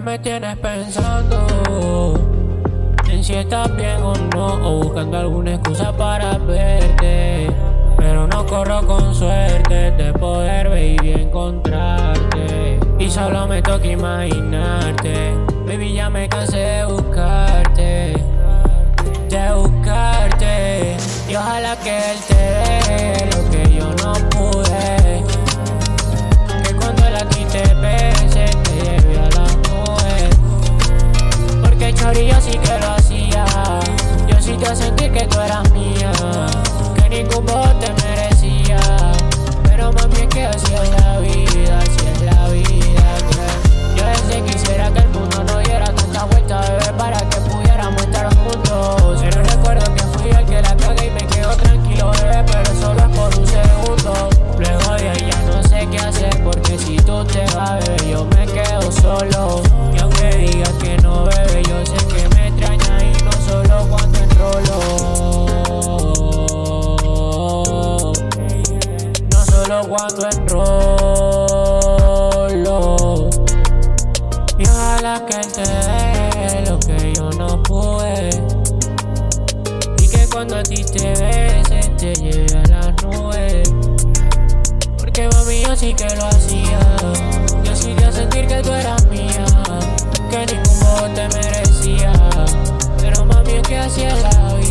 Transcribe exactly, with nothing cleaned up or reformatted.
me tienes pensando en si estás bien o no, o buscando alguna excusa para verte. Pero no corro con suerte de poder, baby, encontrarte. Y solo me toca imaginarte. Baby, ya me cansé de buscarte, de buscarte. Y ojalá que él te dé lo que yo no pude. Que cuando él a ti te bese te lleve a la nube. Porque chori, yo sí que lo hacía. Yo sí te sentí que tú eras mía, que ningún bobo te merecía. Pero mami, es que así es la vida, así es la vida, que yo desde quisiera que el mundo no diera tanta vuelta, bebé, para que pudiéramos estar juntos. Pero recuerdo que fui el que la cagué y me quedo tranquilo, bebé, pero solo es por un segundo. Luego de ahí ya no sé qué hacer, porque si tú te vas, bebé, yo me quedo solo. Y aunque digas que no, bebé, yo sé que me extrañas y no solo cuando enrolo. No solo cuando enrolo. Y ojalá que él te dé lo que yo no pude. Y que cuando a ti te bese te lleve a las nubes. Porque mami, yo sí que lo hacía. Yo sí te sentir que tú eras mía, que ningún bobo te merecía. Pero mami, es que así es la vida.